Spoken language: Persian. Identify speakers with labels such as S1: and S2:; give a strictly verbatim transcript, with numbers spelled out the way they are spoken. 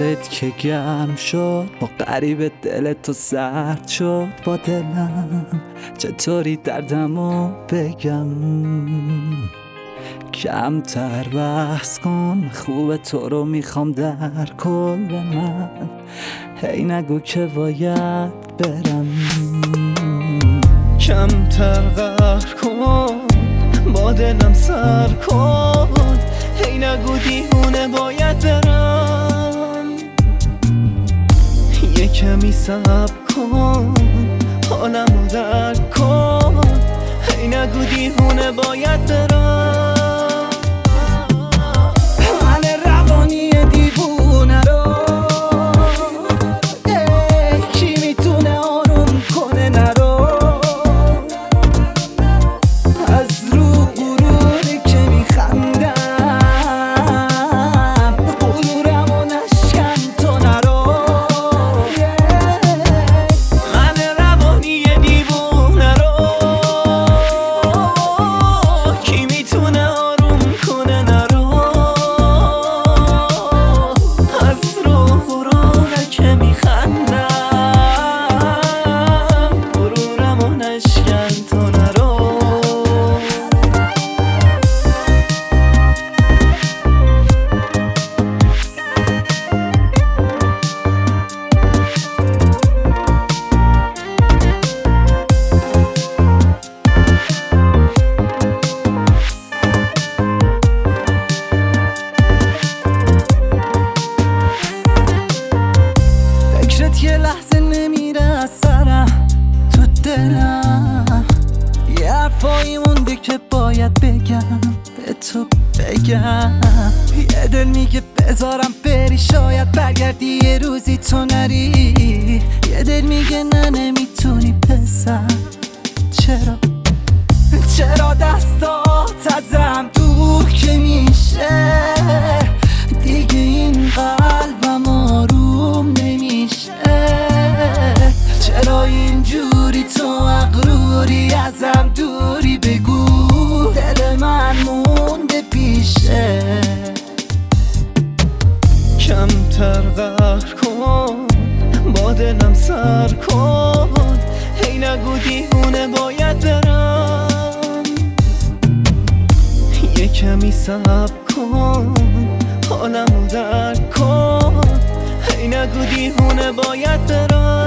S1: لبت که گرم شد با غریب دلت تو سرد شد با دلم چطوری دردمو بگم کمتر بحث کن خوبه تو رو میخوام در کل من هی نگو که باید برم کمتر قهر کن با دلم سر کن هی نگو دیوونه باید برم یه کمی صبر کن حالمو درک کن هی نگو دیوونه باید برم من روانی دیوونه رو کی میتونه آروم کنه نرو از رو غروری که میخندم غرورم و نشکن تو نرو من روانی دیوونه رو کی میتونه آروم کنه نرو از رو غروری که میخندم غرورم و نشکن تو نرو فکرت یه لحظه نمیره از سرم تو دلم یه حرفایی مونده که باید بگم به تو بگم یه دل میگه بذارم بری شاید برگردی یه روزی تو نری یه دل میگه نه نمیتونی پسر چرا چرا دستات ازم دور که میشه دیگه این قلبم آروم نمیشه چرا اینجوری تو مغروری ازم دوری بگو دل من مونده پیشه کمتر قهر کن با دلم سر کن هی نگو دیوونه باید برم یه کمی صبر کن حالمو درک کن هی نگو دیوونه باید برم